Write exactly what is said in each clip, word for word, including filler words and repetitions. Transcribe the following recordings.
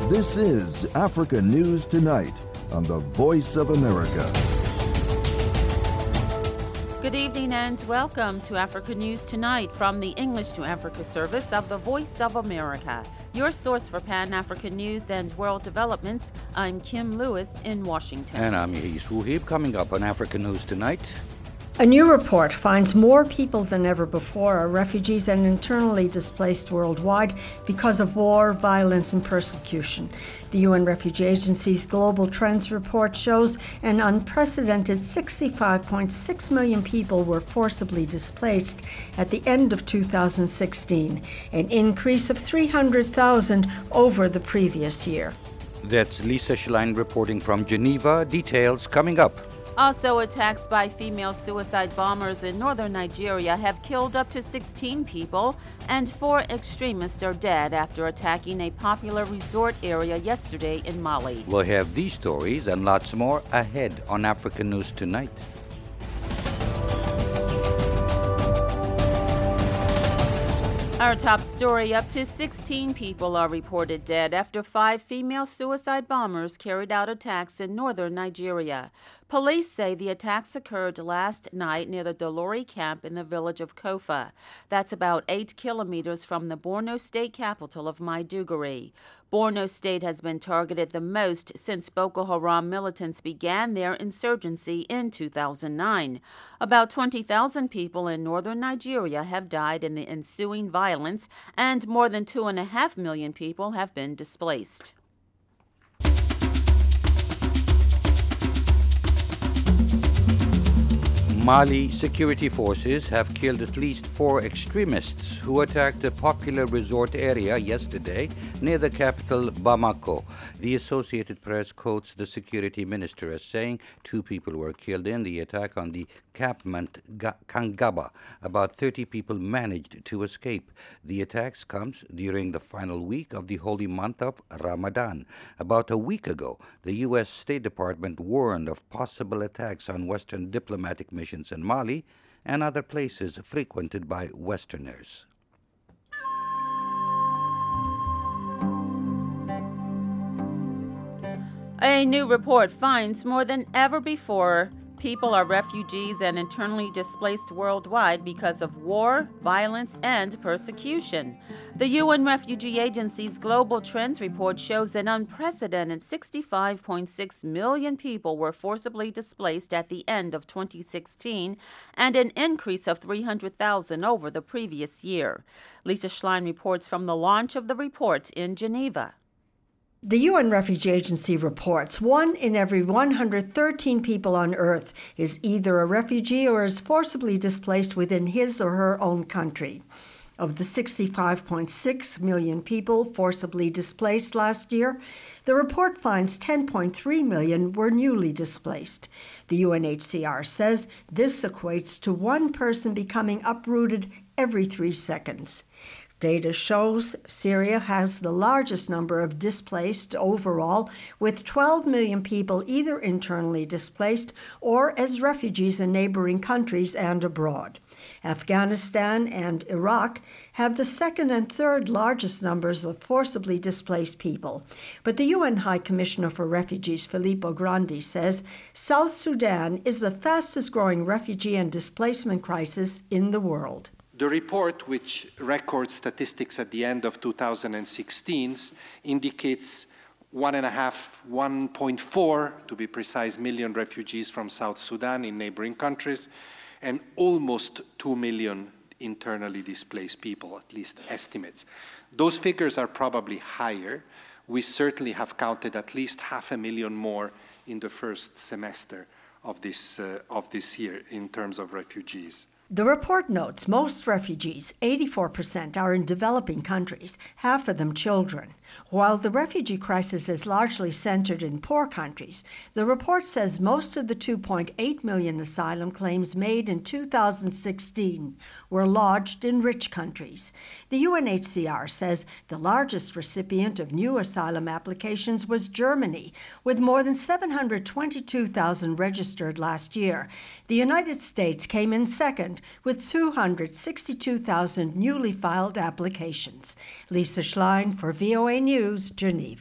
This is Africa News Tonight on the Voice of America. Good evening and welcome to Africa News Tonight from the English to Africa service of the Voice of America. Your source for Pan-African news and world developments. I'm Kim Lewis in Washington. And I'm Yehis Wuhib. Coming up on Africa News Tonight. A new report finds more people than ever before are refugees and internally displaced worldwide because of war, violence, and persecution. The U N Refugee Agency's Global Trends report shows an unprecedented sixty-five point six million people were forcibly displaced at the end of two thousand sixteen, an increase of three hundred thousand over the previous year. That's Lisa Schlein reporting from Geneva. Details coming up. Also, attacks by female suicide bombers in northern Nigeria have killed up to sixteen people, and four extremists are dead after attacking a popular resort area yesterday in Mali. We'll have these stories and lots more ahead on Africa News Tonight. Our top story, up to sixteen people are reported dead after five female suicide bombers carried out attacks in northern Nigeria. Police say the attacks occurred last night near the Dolori camp in the village of Kofa. That's about eight kilometers from the Borno state capital of Maiduguri. Borno state has been targeted the most since Boko Haram militants began their insurgency in two thousand nine. About twenty thousand people in northern Nigeria have died in the ensuing violence, and more than two and a half million people have been displaced. Mali security forces have killed at least four extremists who attacked a popular resort area yesterday near the capital, Bamako. The Associated Press quotes the security minister as saying two people were killed in the attack on the campment Kangaba. About thirty people managed to escape. The attacks comes during the final week of the holy month of Ramadan. About a week ago, the U S State Department warned of possible attacks on Western diplomatic missions in Mali and other places frequented by Westerners. A new report finds more than ever before people are refugees and internally displaced worldwide because of war, violence, and persecution. The U N Refugee Agency's Global Trends report shows an unprecedented sixty-five point six million people were forcibly displaced at the end of twenty sixteen, and an increase of three hundred thousand over the previous year. Lisa Schlein reports from the launch of the report in Geneva. The U N Refugee Agency reports one in every one hundred thirteen people on Earth is either a refugee or is forcibly displaced within his or her own country. Of the sixty-five point six million people forcibly displaced last year, the report finds ten point three million were newly displaced. The U N H C R says this equates to one person becoming uprooted every three seconds. Data shows Syria has the largest number of displaced overall, with twelve million people either internally displaced or as refugees in neighboring countries and abroad. Afghanistan and Iraq have the second and third largest numbers of forcibly displaced people. But the U N High Commissioner for Refugees, Filippo Grandi, says South Sudan is the fastest growing refugee and displacement crisis in the world. The report, which records statistics at the end of two thousand sixteen, indicates one and a half, one point four, to be precise, million refugees from South Sudan in neighboring countries, and almost two million internally displaced people, at least estimates. Those figures are probably higher. We certainly have counted at least half a million more in the first semester of this, uh, of this year in terms of refugees. The report notes most refugees, eighty-four percent, are in developing countries, half of them children. While the refugee crisis is largely centered in poor countries, the report says most of the two point eight million asylum claims made in two thousand sixteen were lodged in rich countries. The U N H C R says the largest recipient of new asylum applications was Germany, with more than seven hundred twenty-two thousand registered last year. The United States came in second, with two hundred sixty-two thousand newly filed applications. Lisa Schlein for V O A News, Geneva.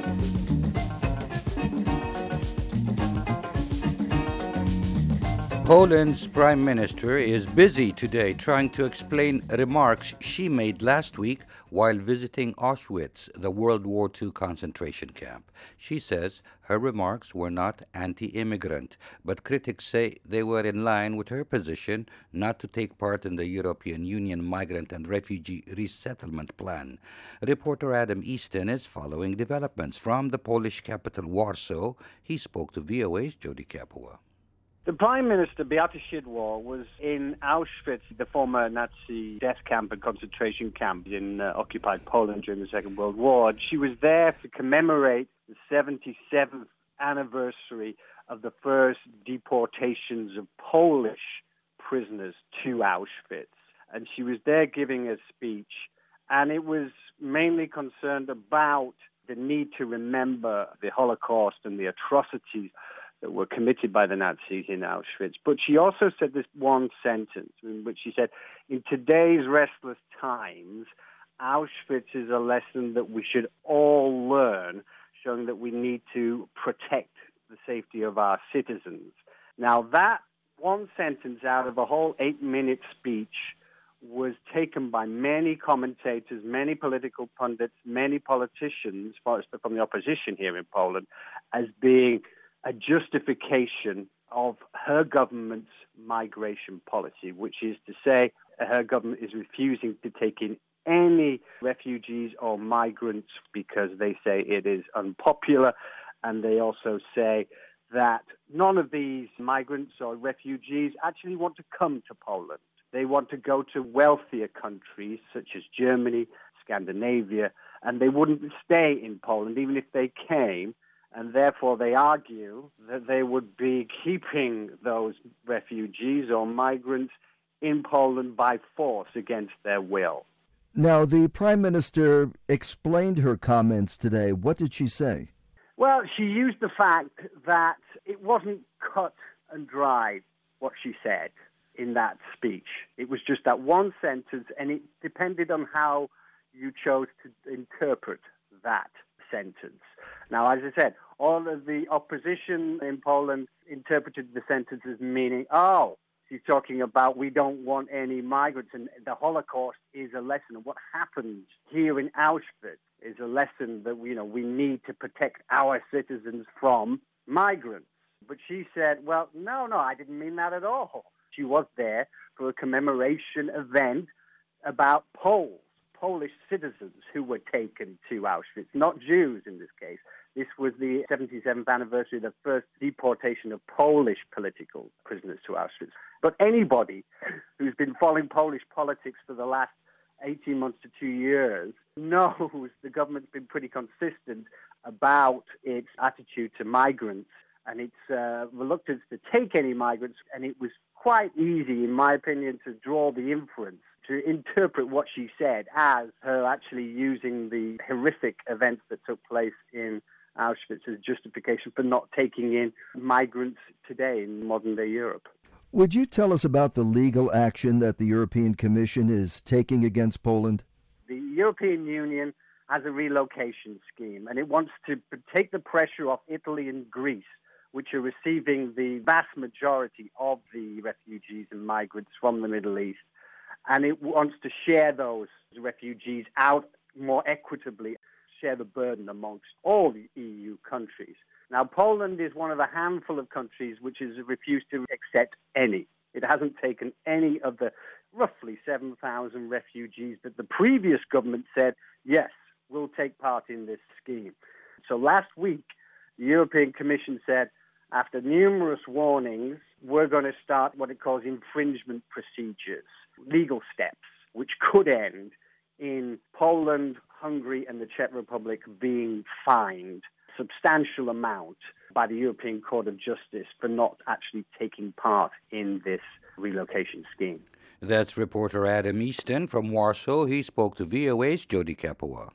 Poland's prime minister is busy today trying to explain remarks she made last week while visiting Auschwitz, the World War Two concentration camp. She says her remarks were not anti-immigrant, but critics say they were in line with her position not to take part in the European Union migrant and refugee resettlement plan. Reporter Adam Easton is following developments from the Polish capital, Warsaw. He spoke to V O A's Jody Kapua. The Prime Minister, Beata Szydło, was in Auschwitz, the former Nazi death camp and concentration camp in uh, occupied Poland during the Second World War. She was there to commemorate the seventy-seventh anniversary of the first deportations of Polish prisoners to Auschwitz. And she was there giving a speech, and it was mainly concerned about the need to remember the Holocaust and the atrocities that were committed by the Nazis in Auschwitz. But she also said this one sentence in which she said, in today's restless times, Auschwitz is a lesson that we should all learn, showing that we need to protect the safety of our citizens. Now, that one sentence out of a whole eight-minute speech was taken by many commentators, many political pundits, many politicians from the opposition here in Poland as being a justification of her government's migration policy, which is to say her government is refusing to take in any refugees or migrants because they say it is unpopular, and they also say that none of these migrants or refugees actually want to come to Poland. They want to go to wealthier countries such as Germany, Scandinavia, and they wouldn't stay in Poland even if they came. And therefore, they argue that they would be keeping those refugees or migrants in Poland by force against their will. Now, the Prime Minister explained her comments today. What did she say? Well, she used the fact that it wasn't cut and dried what she said in that speech. It was just that one sentence, and it depended on how you chose to interpret that sentence. Now, as I said, all of the opposition in Poland interpreted the sentence as meaning, oh, she's talking about we don't want any migrants, and the Holocaust is a lesson. And what happened here in Auschwitz is a lesson that, you know, we need to protect our citizens from migrants. But she said, well, no, no, I didn't mean that at all. She was there for a commemoration event about Poles, Polish citizens who were taken to Auschwitz, not Jews in this case. This was the seventy-seventh anniversary of the first deportation of Polish political prisoners to Auschwitz. But anybody who's been following Polish politics for the last eighteen months to two years knows the government's been pretty consistent about its attitude to migrants and its uh, reluctance to take any migrants. And it was quite easy, in my opinion, to draw the inference, to interpret what she said as her actually using the horrific events that took place in Auschwitz as justification for not taking in migrants today in modern-day Europe. Would you tell us about the legal action that the European Commission is taking against Poland? The European Union has a relocation scheme, and it wants to take the pressure off Italy and Greece, which are receiving the vast majority of the refugees and migrants from the Middle East. And it wants to share those refugees out more equitably, share the burden amongst all the E U countries. Now, Poland is one of a handful of countries which has refused to accept any. It hasn't taken any of the roughly seven thousand refugees that the previous government said, yes, we'll take part in this scheme. So last week, the European Commission said, after numerous warnings, we're going to start what it calls infringement procedures, legal steps, which could end in Poland, Hungary, and the Czech Republic being fined a substantial amount by the European Court of Justice for not actually taking part in this relocation scheme. That's reporter Adam Easton from Warsaw. He spoke to V O A's Jody Kapua.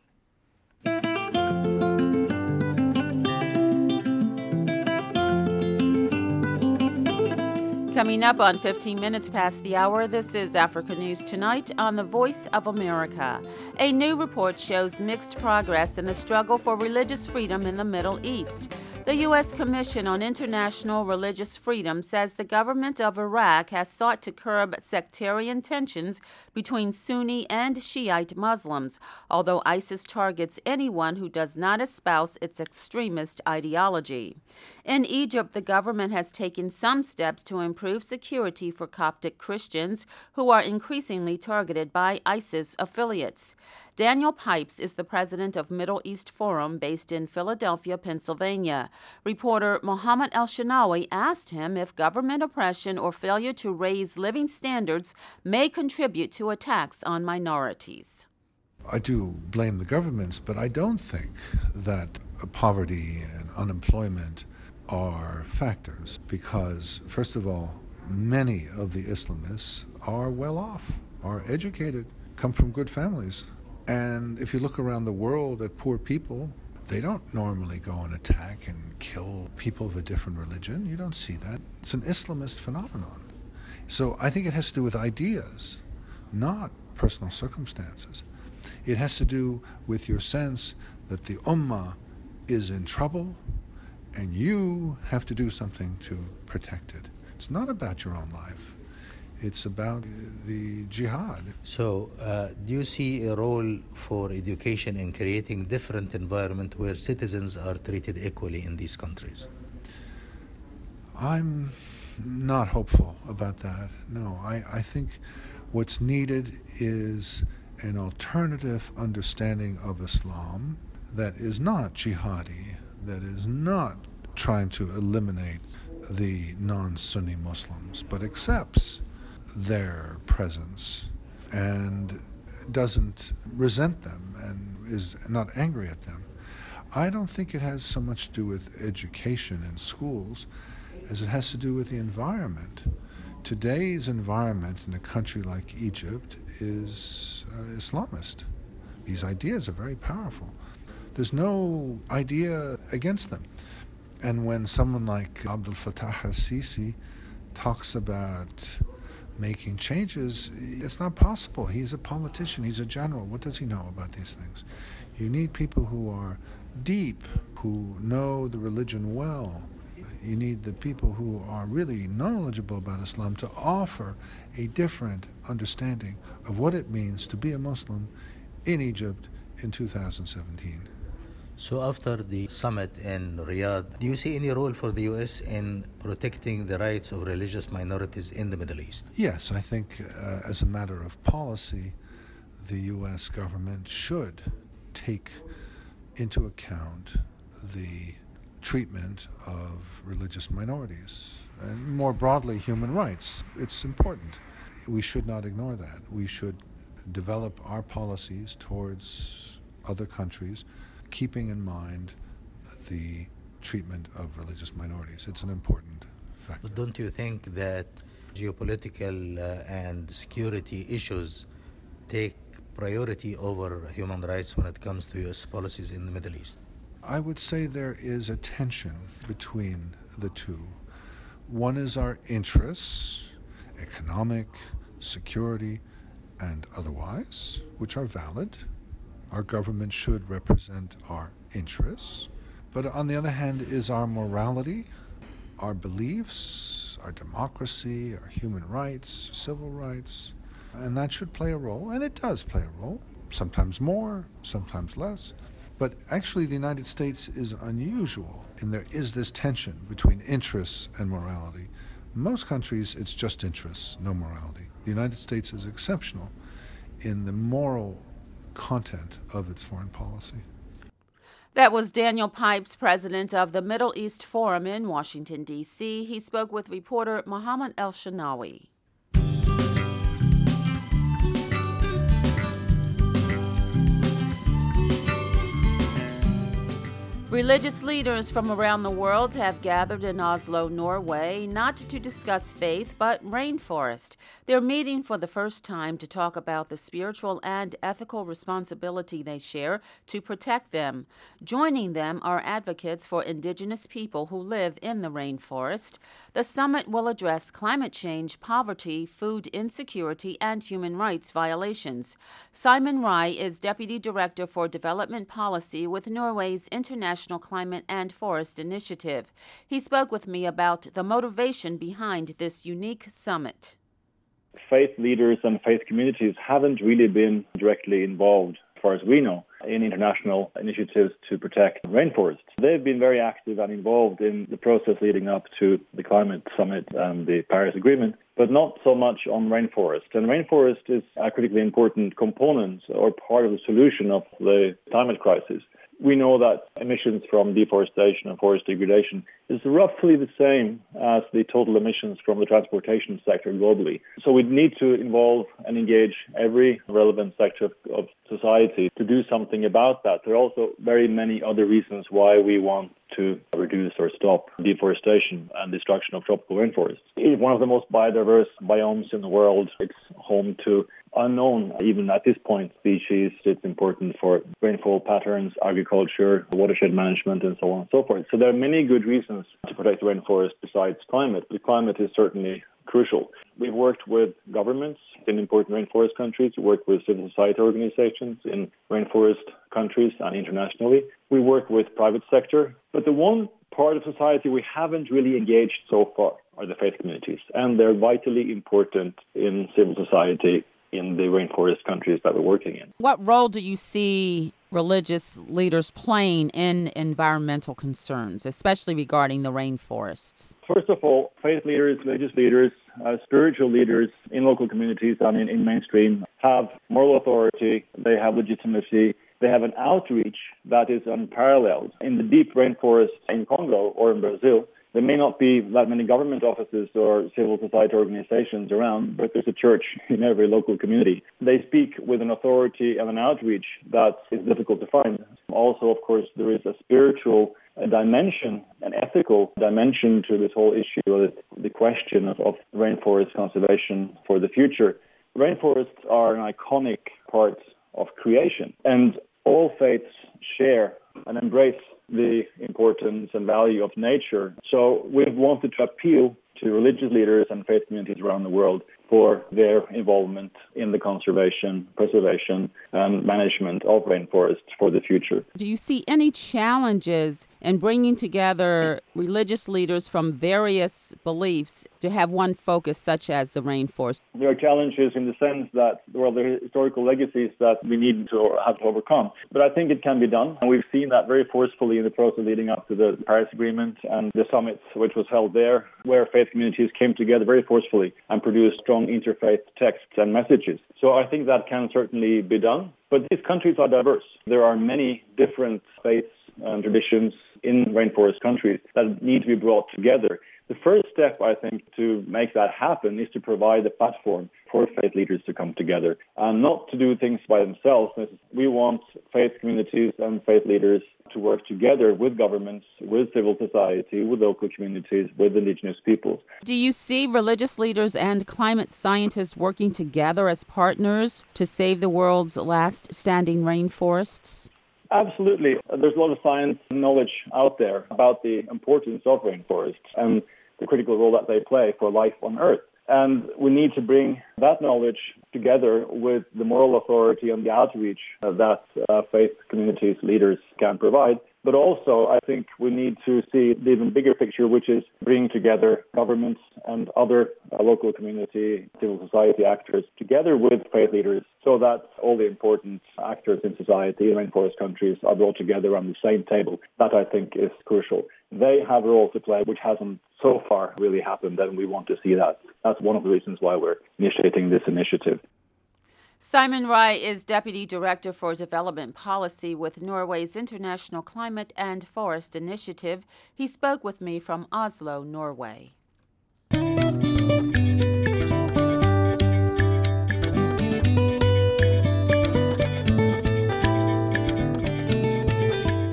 Coming up on fifteen minutes past the hour, this is Africa News Tonight on the Voice of America. A new report shows mixed progress in the struggle for religious freedom in the Middle East. The U S Commission on International Religious Freedom says the government of Iraq has sought to curb sectarian tensions between Sunni and Shiite Muslims, although ISIS targets anyone who does not espouse its extremist ideology. In Egypt, the government has taken some steps to improve security for Coptic Christians who are increasingly targeted by ISIS affiliates. Daniel Pipes is the president of Middle East Forum based in Philadelphia, Pennsylvania. Reporter Mohammed El-Shanawi asked him if government oppression or failure to raise living standards may contribute to attacks on minorities. I do blame the governments, but I don't think that poverty and unemployment are factors because, first of all, many of the Islamists are well off, are educated, come from good families. And if you look around the world at poor people, they don't normally go and attack and kill people of a different religion. You don't see that. It's an Islamist phenomenon. So I think it has to do with ideas, not personal circumstances. It has to do with your sense that the ummah is in trouble and you have to do something to protect it. It's not about your own life. It's about the jihad. So, uh, do you see a role for education in creating different environment where citizens are treated equally in these countries? I'm not hopeful about that. No, I, I think what's needed is an alternative understanding of Islam that is not jihadi, that is not trying to eliminate the non-Sunni Muslims, but accepts their presence and doesn't resent them and is not angry at them. I don't think it has so much to do with education in schools as it has to do with the environment. Today's environment in a country like Egypt is uh, Islamist. These ideas are very powerful. There's no idea against them. And when someone like Abdel Fattah al-Sisi talks about making changes, it's not possible. He's a politician, he's a general. What does he know about these things? You need people who are deep, who know the religion well. You need the people who are really knowledgeable about Islam to offer a different understanding of what it means to be a Muslim in Egypt in two thousand seventeen. So after the summit in Riyadh, do you see any role for the U S in protecting the rights of religious minorities in the Middle East? Yes, I think uh, as a matter of policy, the U S government should take into account the treatment of religious minorities and more broadly human rights. It's important. We should not ignore that. We should develop our policies towards other countries keeping in mind the treatment of religious minorities. It's an important factor. But don't you think that geopolitical uh, and security issues take priority over human rights when it comes to U S policies in the Middle East? I would say there is a tension between the two. One is our interests, economic, security, and otherwise, which are valid. Our government should represent our interests. But on the other hand is our morality, our beliefs, our democracy, our human rights, civil rights, and that should play a role, and it does play a role, sometimes more, sometimes less. But actually the United States is unusual, and there is this tension between interests and morality. In most countries, it's just interests, no morality. The United States is exceptional in the moral content of its foreign policy. That was Daniel Pipes, president of the Middle East Forum in Washington, D C He spoke with reporter Mohammed El-Shanawi. Religious leaders from around the world have gathered in Oslo, Norway, not to discuss faith, but rainforest. They're meeting for the first time to talk about the spiritual and ethical responsibility they share to protect them. Joining them are advocates for indigenous people who live in the rainforest. The summit will address climate change, poverty, food insecurity, and human rights violations. Simon Rai is Deputy Director for Development Policy with Norway's International Climate and Forest Initiative. He spoke with me about the motivation behind this unique summit. Faith leaders and faith communities haven't really been directly involved, as far as we know, in international initiatives to protect rainforests. They've been very active and involved in the process leading up to the climate summit and the Paris Agreement, but not so much on rainforest. And rainforest is a critically important component or part of the solution of the climate crisis. We know that emissions from deforestation and forest degradation is roughly the same as the total emissions from the transportation sector globally. So we need to involve and engage every relevant sector of, of society to do something about that. There are also very many other reasons why we want to reduce or stop deforestation and destruction of tropical rainforests. It's one of the most biodiverse biomes in the world. It's home to unknown, even at this point, species. It's important for rainfall patterns, agriculture, watershed management, and so on and so forth. So there are many good reasons to protect the rainforest besides climate. The climate is certainly crucial. We've worked with governments in important rainforest countries. We work with civil society organizations in rainforest countries and internationally. We work with private sector. But the one part of society we haven't really engaged so far are the faith communities. And they're vitally important in civil society in the rainforest countries that we're working in. What role do you see religious leaders playing in environmental concerns, especially regarding the rainforests? First of all, faith leaders, religious leaders, uh, spiritual leaders in local communities and in, in mainstream have moral authority, they have legitimacy, they have an outreach that is unparalleled. In the deep rainforest in Congo or in Brazil, there may not be that many government offices or civil society organizations around, but there's a church in every local community. They speak with an authority and an outreach that is difficult to find. Also, of course, there is a spiritual dimension, an ethical dimension to this whole issue, the question of, of rainforest conservation for the future. Rainforests are an iconic part of creation, and all faiths share and embrace the importance and value of nature. So we've wanted to appeal to religious leaders and faith communities around the world for their involvement in the conservation, preservation, and management of rainforests for the future. Do you see any challenges in bringing together religious leaders from various beliefs to have one focus, such as the rainforest? There are challenges in the sense that, well, there are historical legacies that we need to have to overcome. But I think it can be done, and we've seen that very forcefully in the process leading up to the Paris Agreement and the summit which was held there, where faith communities came together very forcefully and produced strong interfaith texts and messages. So I think that can certainly be done. But these countries are diverse. There are many different faiths and traditions in rainforest countries that need to be brought together. The first step, I think, to make that happen is to provide a platform for faith leaders to come together and not to do things by themselves. We want faith communities and faith leaders to work together with governments, with civil society, with local communities, with indigenous peoples. Do you see religious leaders and climate scientists working together as partners to save the world's last standing rainforests? Absolutely. There's a lot of science and knowledge out there about the importance of rainforests and the critical role that they play for life on Earth. And we need to bring that knowledge together with the moral authority and the outreach that uh, faith communities, leaders can provide. But also, I think we need to see the even bigger picture, which is bringing together governments and other uh, local community, civil society actors together with faith leaders so that all the important actors in society in rainforest countries are brought together on the same table. That, I think, is crucial. They have a role to play which hasn't so far really happened, and we want to see that. That's one of the reasons why we're initiating this initiative. Simon Rai is Deputy Director for Development Policy with Norway's International Climate and Forest Initiative. He spoke with me from Oslo, Norway.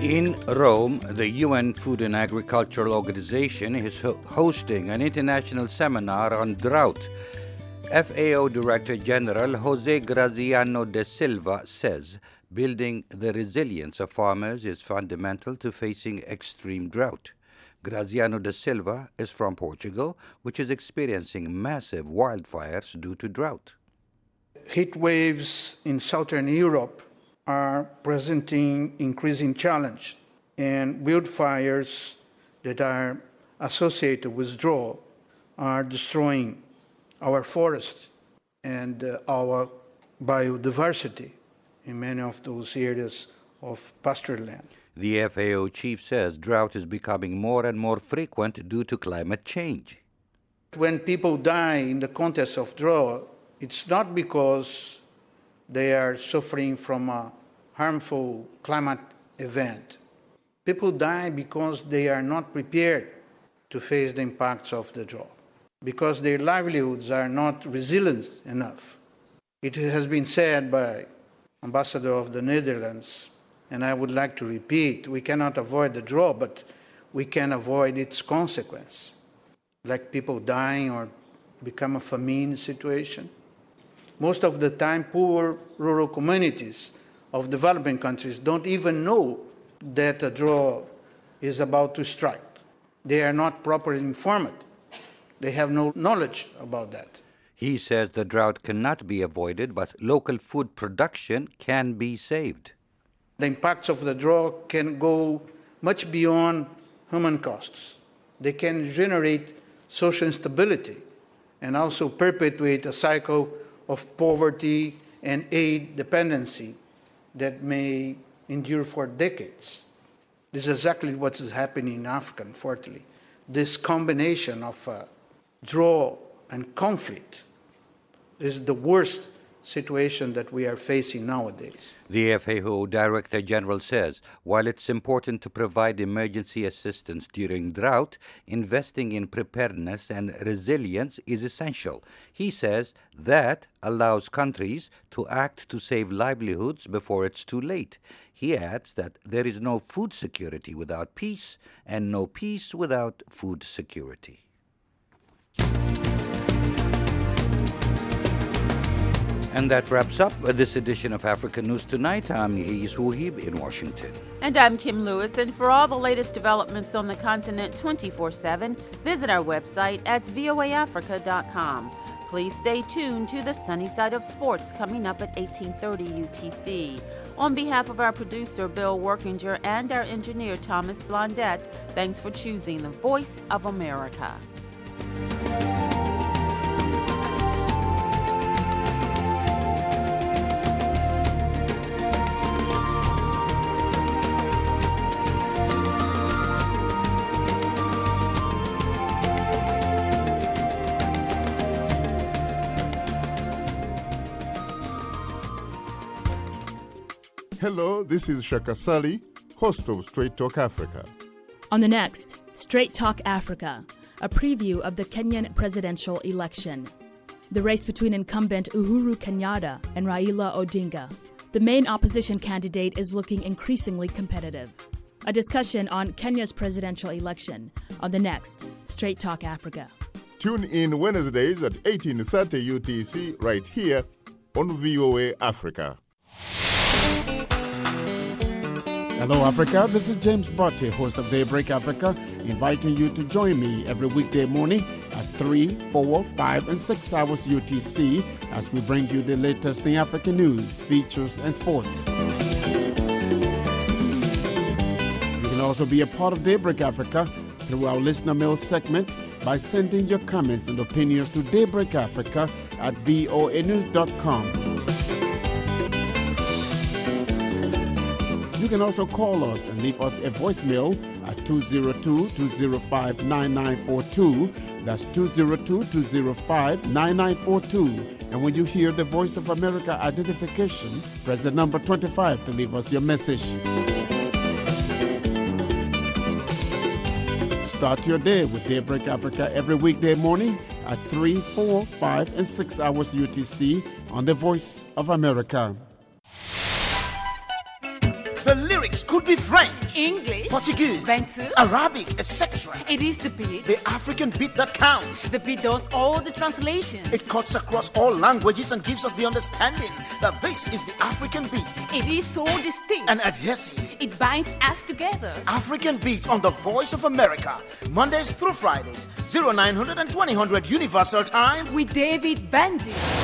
In Rome, the U N Food and Agricultural Organization is ho- hosting an international seminar on drought. F A O Director General Jose Graziano de Silva says building the resilience of farmers is fundamental to facing extreme drought. Graziano de Silva is from Portugal, which is experiencing massive wildfires due to drought. Heat waves in southern Europe are presenting increasing challenge, and wildfires that are associated with drought are destroying our forests and uh, our biodiversity in many of those areas of pasture land. The F A O chief says drought is becoming more and more frequent due to climate change. When people die in the context of drought, it's not because they are suffering from a harmful climate event. People die because they are not prepared to face the impacts of the drought, because their livelihoods are not resilient enough. It has been said by Ambassador of the Netherlands, and I would like to repeat, we cannot avoid the drought, but we can avoid its consequence, like people dying or become a famine situation. Most of the time, poor rural communities of developing countries don't even know that a drought is about to strike. They are not properly informed. They have no knowledge about that. He says the drought cannot be avoided, but local food production can be saved. The impacts of the drought can go much beyond human costs. They can generate social instability and also perpetuate a cycle of poverty and aid dependency that may endure for decades. This is exactly what is happening in Africa, unfortunately. This combination of uh, drought and conflict is the worst situation that we are facing nowadays. The F A O Director General says while it's important to provide emergency assistance during drought, investing in preparedness and resilience is essential. He says that allows countries to act to save livelihoods before it's too late. He adds that there is no food security without peace and no peace without food security. And that wraps up this edition of Africa News Tonight. I'm Yais Wuhib in Washington. And I'm Kim Lewis. And for all the latest developments on the continent twenty-four seven, visit our website at voa africa dot com. Please stay tuned to the Sunny Side of Sports coming up at eighteen thirty U T C. On behalf of our producer, Bill Workinger, and our engineer, Thomas Blondette, thanks for choosing the Voice of America. Hello, this is Shaka Sali, host of Straight Talk Africa. On the next, Straight Talk Africa, a preview of the Kenyan presidential election. The race between incumbent Uhuru Kenyatta and Raila Odinga. The main opposition candidate is looking increasingly competitive. A discussion on Kenya's presidential election on the next Straight Talk Africa. Tune in Wednesdays at eighteen thirty U T C right here on V O A Africa. Hello, Africa. This is James Botte, host of Daybreak Africa, inviting you to join me every weekday morning at three, four, five, and six hours U T C as we bring you the latest in African news, features, and sports. You can also be a part of Daybreak Africa through our listener mail segment by sending your comments and opinions to Daybreak Africa at voa news dot com. You can also call us and leave us a voicemail at two oh two, two oh five, nine nine four two. That's two oh two, two oh five, nine nine four two. And when you hear the Voice of America identification, press the number twenty-five to leave us your message. Start your day with Daybreak Africa every weekday morning at three, four, five, and six hours U T C on the Voice of America. The lyrics could be French, English, Portuguese, Bantu, Arabic, et cetera. It is the beat. The African beat that counts. The beat does all the translations. It cuts across all languages and gives us the understanding that this is the African beat. It is so distinct and adhesive. It binds us together. African Beat on the Voice of America, Mondays through Fridays, oh nine hundred and twenty hundred Universal Time with David Bandy.